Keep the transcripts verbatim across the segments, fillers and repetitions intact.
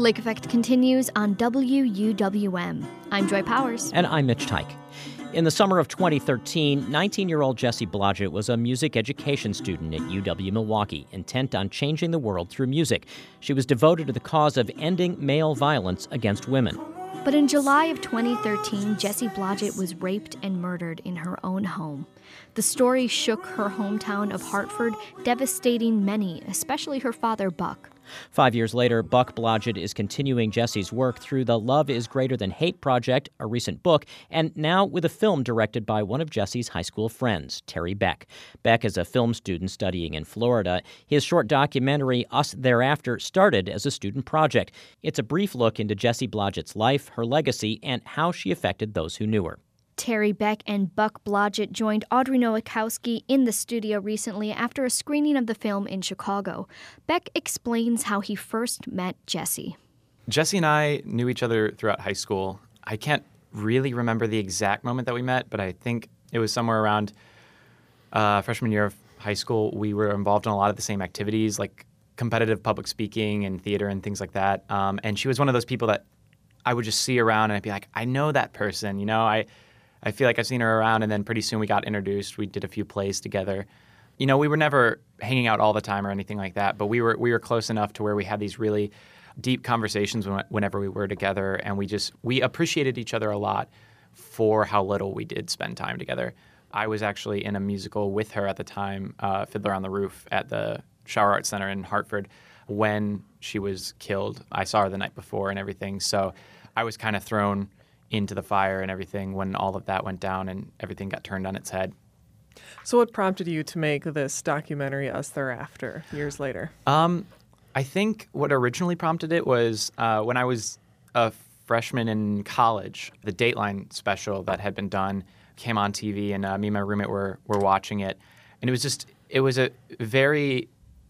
Lake Effect continues on W U W M. I'm Joy Powers. And I'm Mitch Tyke. In the summer of twenty thirteen, nineteen-year-old Jessie Blodgett was a music education student at U W-Milwaukee, intent on changing the world through music. She was devoted to the cause of ending male violence against women. But in July of twenty thirteen, Jessie Blodgett was raped and murdered in her own home. The story shook her hometown of Hartford, devastating many, especially her father, Buck. Five years later, Buck Blodgett is continuing Jessie's work through the Love is Greater Than Hate project, a recent book, and now with a film directed by one of Jessie's high school friends, Terry Beck. Beck is a film student studying in Florida. His short documentary, Us Thereafter, started as a student project. It's a brief look into Jessie Blodgett's life, her legacy, and how she affected those who knew her. Terry Beck and Buck Blodgett joined Audrey Nowakowski in the studio recently after a screening of the film in Chicago. Beck explains how he first met Jessie. Jessie and I knew each other throughout high school. I can't really remember the exact moment that we met, but I think it was somewhere around uh, freshman year of high school. We were involved in a lot of the same activities, like competitive public speaking and theater and things like that. Um, and she was one of those people that I would just see around and I'd be like, I know that person, you know, I... I feel like I've seen her around, and then pretty soon we got introduced. We did a few plays together. You know, we were never hanging out all the time or anything like that, but we were we were close enough to where we had these really deep conversations whenever we were together, and we just we appreciated each other a lot for how little we did spend time together. I was actually in a musical with her at the time, uh, Fiddler on the Roof, at the Shower Arts Center in Hartford when she was killed. I saw her the night before and everything, so I was kind of thrown into the fire and everything when all of that went down and everything got turned on its head. So what prompted you to make this documentary, Us Thereafter, years later? Um, I think what originally prompted it was uh, when I was a freshman in college, the Dateline special that had been done came on T V, and uh, me and my roommate were, were watching it. And it was just, it was a very,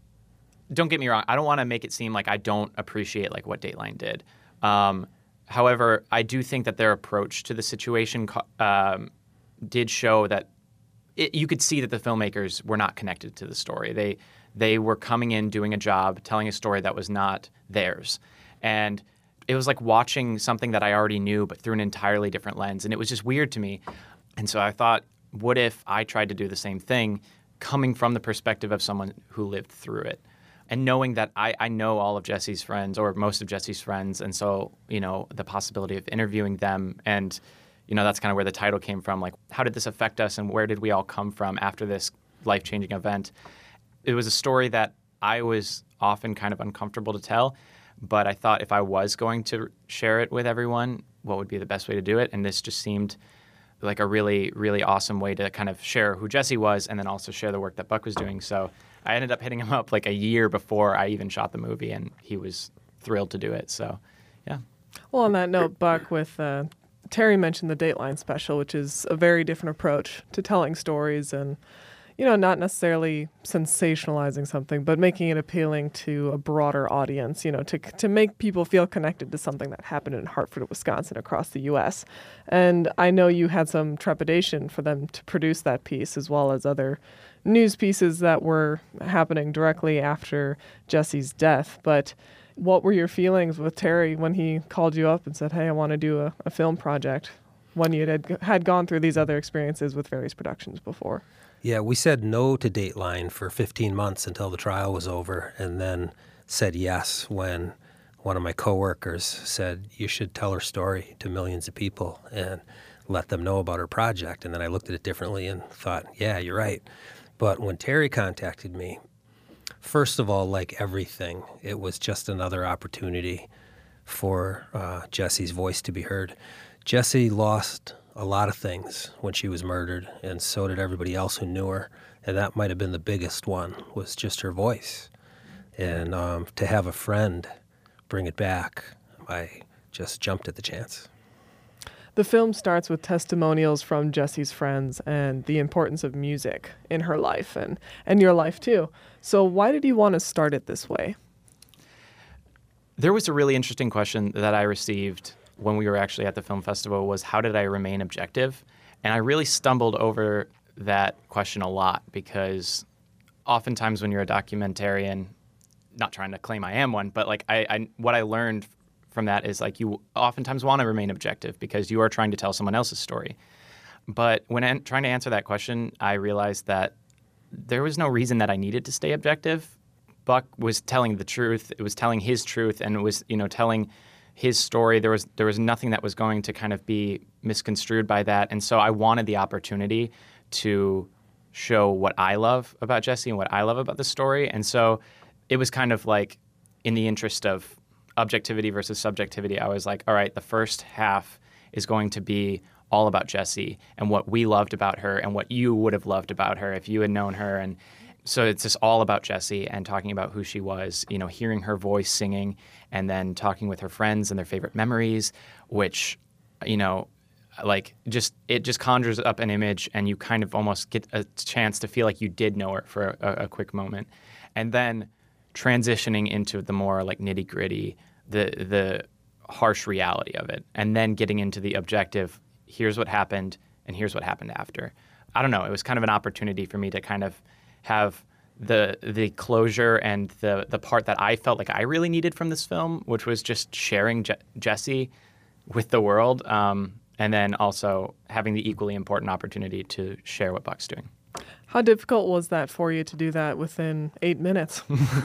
don't get me wrong, I don't want to make it seem like I don't appreciate like what Dateline did. Um, However, I do think that their approach to the situation um, did show that it, you could see that the filmmakers were not connected to the story. They they were coming in, doing a job, telling a story that was not theirs. And it was like watching something that I already knew, but through an entirely different lens. And it was just weird to me. And so I thought, what if I tried to do the same thing, coming from the perspective of someone who lived through it? And knowing that I, I know all of Jessie's friends or most of Jessie's friends. And so, you know, the possibility of interviewing them and, you know, that's kind of where the title came from. Like, how did this affect us and where did we all come from after this life-changing event? It was a story that I was often kind of uncomfortable to tell. But I thought if I was going to share it with everyone, what would be the best way to do it? And this just seemed like a really, really awesome way to kind of share who Jessie was and then also share the work that Buck was doing. So I ended up hitting him up like a year before I even shot the movie, and he was thrilled to do it. So, yeah. Well, on that note, Buck, with uh, Terry mentioned the Dateline special, which is a very different approach to telling stories and, you know, not necessarily sensationalizing something, but making it appealing to a broader audience, you know, to to make people feel connected to something that happened in Hartford, Wisconsin, across the U S. And I know you had some trepidation for them to produce that piece, as well as other news pieces that were happening directly after Jessie's death. But what were your feelings with Terry when he called you up and said, hey, I want to do a, a film project, when you had had gone through these other experiences with various productions before? Yeah, we said no to Dateline for fifteen months until the trial was over, and then said yes when one of my coworkers said, you should tell her story to millions of people and let them know about her project. And then I looked at it differently and thought, yeah, you're right. But when Terry contacted me, first of all, like everything, it was just another opportunity for uh, Jessie's voice to be heard. Jessie lost a lot of things when she was murdered, and so did everybody else who knew her. And that might have been the biggest one, was just her voice. And um, to have a friend bring it back, I just jumped at the chance. The film starts with testimonials from Jessie's friends and the importance of music in her life and, and your life too. So why did you want to start it this way? There was a really interesting question that I received when we were actually at the film festival was, how did I remain objective? And I really stumbled over that question a lot because oftentimes when you're a documentarian, not trying to claim I am one, but like I, I what I learned from that is like you oftentimes want to remain objective because you are trying to tell someone else's story. But when an- trying to answer that question, I realized that there was no reason that I needed to stay objective. Buck was telling the truth. It was telling his truth, and it was, you know, telling his story. There was there was nothing that was going to kind of be misconstrued by that. And so I wanted the opportunity to show what I love about Jesse and what I love about the story. And so it was kind of like, in the interest of objectivity versus subjectivity, I was like, all right, the first half is going to be all about Jesse and what we loved about her and what you would have loved about her if you had known her. And so it's just all about Jesse and talking about who she was, you know, hearing her voice singing and then talking with her friends and their favorite memories, which, you know, like just it just conjures up an image and you kind of almost get a chance to feel like you did know her for a, a quick moment. And then transitioning into the more like nitty gritty, the the harsh reality of it, and then getting into the objective, here's what happened and here's what happened after. I don't know. It was kind of an opportunity for me to kind of have the the closure and the the part that I felt like I really needed from this film, which was just sharing Je- Jesse with the world, um, and then also having the equally important opportunity to share what Buck's doing. How difficult was that for you to do that within eight minutes?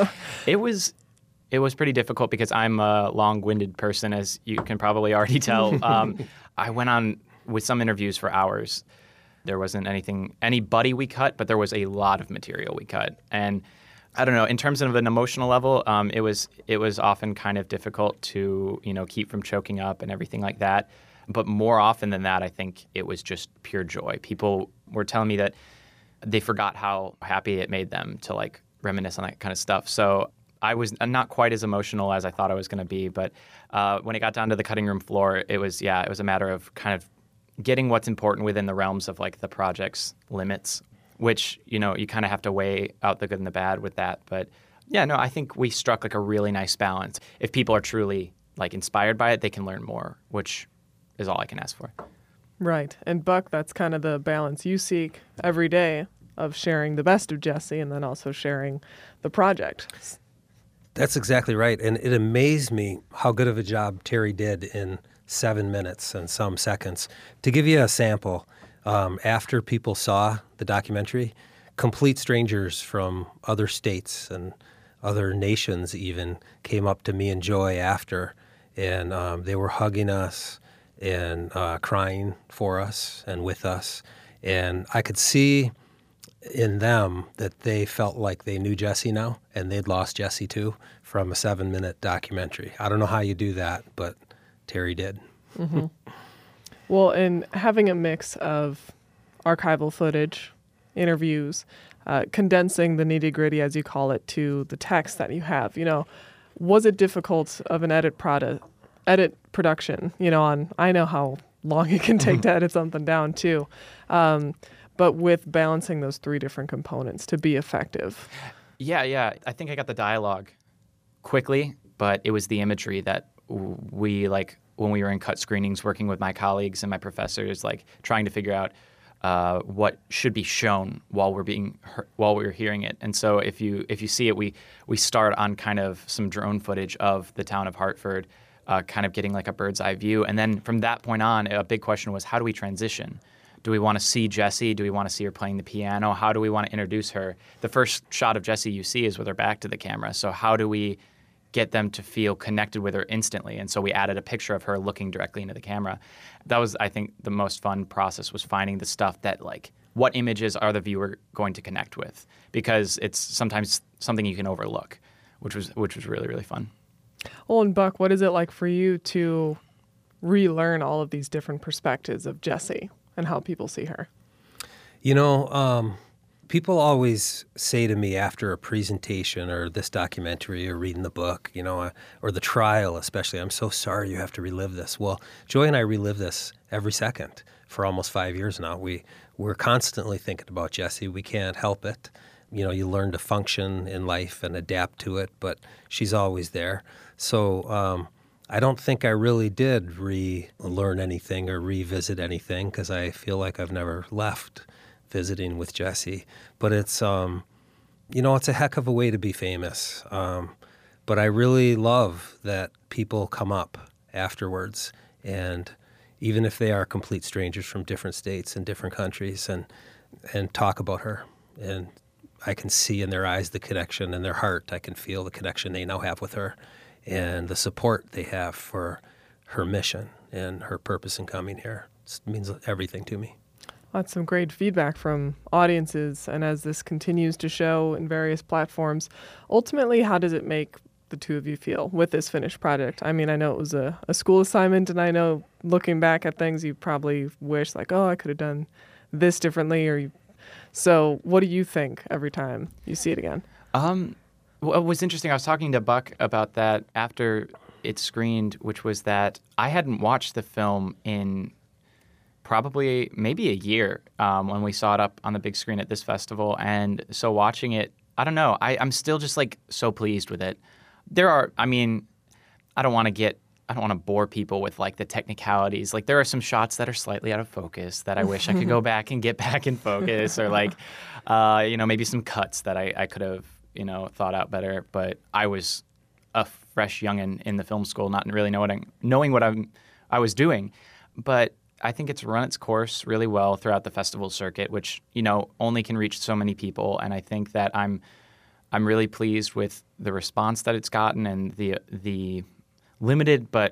It was it was pretty difficult because I'm a long-winded person, as you can probably already tell. Um, I went on with some interviews for hours. There wasn't anything, anybody we cut, but there was a lot of material we cut. And I don't know, in terms of an emotional level, um, it was it was often kind of difficult to, you know, keep from choking up and everything like that. But more often than that, I think it was just pure joy. People were telling me that they forgot how happy it made them to like reminisce on that kind of stuff. So I was not quite as emotional as I thought I was going to be. But uh, when it got down to the cutting room floor, it was, yeah, it was a matter of kind of getting what's important within the realms of like the project's limits, which, you know, you kind of have to weigh out the good and the bad with that. But yeah, no, I think we struck like a really nice balance. If people are truly like inspired by it, they can learn more, which is all I can ask for. Right. And Buck, that's kind of the balance you seek every day of sharing the best of Jesse and then also sharing the project. That's exactly right. And it amazed me how good of a job Terry did in seven minutes and some seconds. To give you a sample, um, after people saw the documentary, complete strangers from other states and other nations even came up to me and Joy after, and um, they were hugging us and uh, crying for us and with us. And I could see in them that they felt like they knew Jesse now, and they'd lost Jesse too from a seven-minute documentary. I don't know how you do that, but Terry did. Mm-hmm. Well, and having a mix of archival footage, interviews, uh, condensing the nitty-gritty, as you call it, to the text that you have, you know, was it difficult of an edit product, edit production, you know, on, I know how long it can take to edit something down too, um, but with balancing those three different components to be effective? Yeah, yeah. I think I got the dialogue quickly, but it was the imagery that we, like, when we were in cut screenings, working with my colleagues and my professors, like trying to figure out uh, what should be shown while we're being while we're hearing it. And so if you if you see it, we we start on kind of some drone footage of the town of Hartford, uh, kind of getting like a bird's eye view. And then from that point on, a big question was, how do we transition? Do we want to see Jesse? Do we want to see her playing the piano? How do we want to introduce her? The first shot of Jesse you see is with her back to the camera. So how do we get them to feel connected with her instantly? And so we added a picture of her looking directly into the camera. That was, I think, the most fun process, was finding the stuff that, like, what images are the viewer going to connect with? Because it's sometimes something you can overlook, which was which was really, really fun. Well, and Buck, what is it like for you to relearn all of these different perspectives of Jesse and how people see her? You know, um, people always say to me after a presentation or this documentary or reading the book, you know, or the trial especially, I'm so sorry you have to relive this. Well, Joy and I relive this every second for almost five years now. We, we're constantly thinking about Jesse. We can't help it. You know, you learn to function in life and adapt to it, but she's always there. So um, I don't think I really did relearn anything or revisit anything, because I feel like I've never left visiting with Jesse. But it's, um, you know, it's a heck of a way to be famous. Um, But I really love that people come up afterwards, and even if they are complete strangers from different states and different countries, and and talk about her. And I can see in their eyes the connection, in their heart, I can feel the connection they now have with her and the support they have for her mission and her purpose in coming here. It means everything to me. That's some great feedback from audiences. And as this continues to show in various platforms, ultimately, how does it make the two of you feel with this finished project? I mean, I know it was a, a school assignment, and I know looking back at things, you probably wish like, oh, I could have done this differently. Or you... So what do you think every time you see it again? Um, what was interesting, I was talking to Buck about that after it screened, which was that I hadn't watched the film in probably maybe a year um, when we saw it up on the big screen at this festival. And so watching it, I don't know, I, I'm still just like so pleased with it. There are, I mean, I don't want to get, I don't want to bore people with like the technicalities. Like there are some shots that are slightly out of focus that I wish I could go back and get back in focus, or like, uh, you know, maybe some cuts that I, I could have, you know, thought out better. But I was a fresh youngin' in the film school, not really know what I'm, knowing what I'm, I was doing. But I think it's run its course really well throughout the festival circuit, which, you know, only can reach so many people. And I think that I'm, I'm really pleased with the response that it's gotten and the the limited but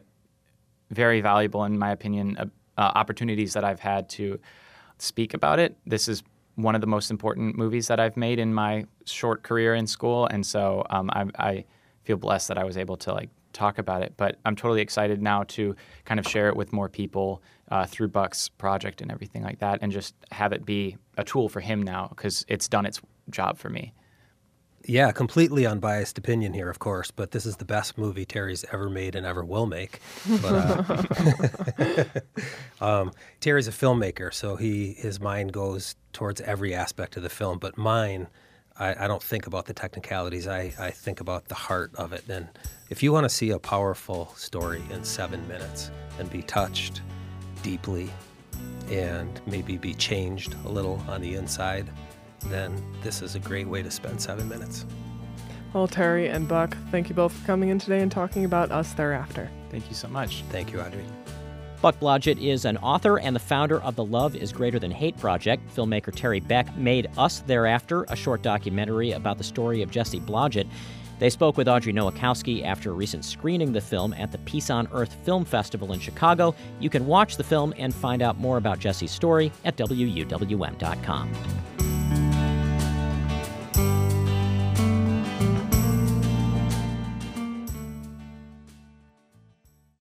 very valuable, in my opinion, uh, uh, opportunities that I've had to speak about it. This is one of the most important movies that I've made in my short career in school, and so um, I, I feel blessed that I was able to like talk about it. But I'm totally excited now to kind of share it with more people uh, through Buck's project and everything like that, and just have it be a tool for him now, because it's done its job for me. Yeah, completely unbiased opinion here, of course, but this is the best movie Terry's ever made and ever will make. But, uh, um, Terry's a filmmaker, so he his mind goes towards every aspect of the film. But mine, I, I don't think about the technicalities. I, I think about the heart of it. And if you want to see a powerful story in seven minutes and be touched deeply and maybe be changed a little on the inside, then this is a great way to spend seven minutes. Well, Terry and Buck, thank you both for coming in today and talking about Us Thereafter. Thank you so much. Thank you, Audrey. Buck Blodgett is an author and the founder of the Love is Greater Than Hate project. Filmmaker Terry Beck made Us Thereafter, a short documentary about the story of Jessie Blodgett. They spoke with Audrey Nowakowski after a recent screening of the film at the Peace on Earth Film Festival in Chicago. You can watch the film and find out more about Jessie's story at W U W M dot com.